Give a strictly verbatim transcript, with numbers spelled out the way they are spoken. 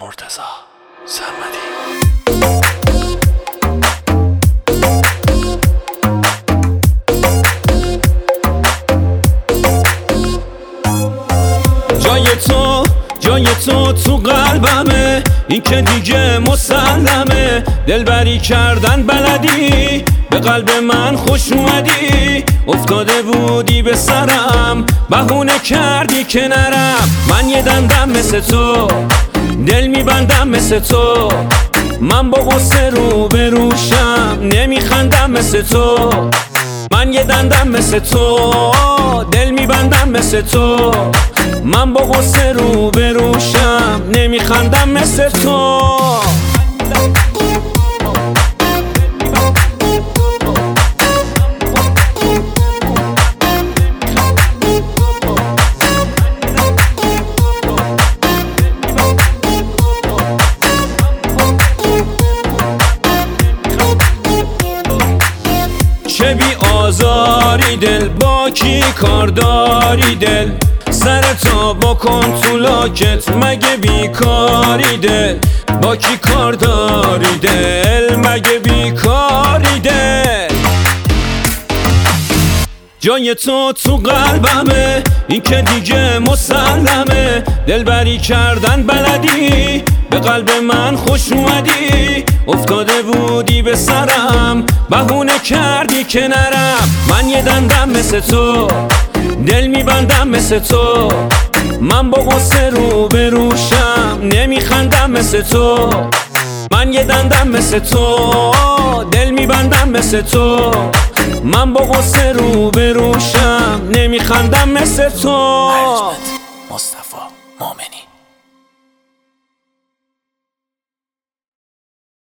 مرتضی سرمدی. جای تو جای تو تو قلبمه، این که دیگه مسلمه. دلبری کردن بلدی، به قلب من خوش اومدی. افتاده بودی به سرم، بهونه کردی که نرم. من یه دندم مثل تو، دل میبندم مثل تو. من با غصه رو بروشم، نمیخندم مثل تو. من یه دندم مثل تو، دل میبندم مثل تو. من با غصه رو بروشم، نمیخندم مثل تو. چه بی آزاری دل، با کی کار داری دل؟ سرتا بکن تو لاکت، مگه بیکاری دل؟ با کی کار داری دل، مگه بیکاری دل؟ جای تو تو قلبمه، این که دیگه مسلمه. دلبری کردن بلدی، به قلب من خوش اومدی. افتاده بودی به سرم، بهونه کردی که نرم. من یه دندم مثل تو، دل میبندم مثل تو. من با غصه رو بروشم، نمیخندم مثل تو. من یه دندم مثل تو، دل میبندم مثل تو. من با غصه رو بروشم، نمیخندم مثل تو. مصطفی مومن.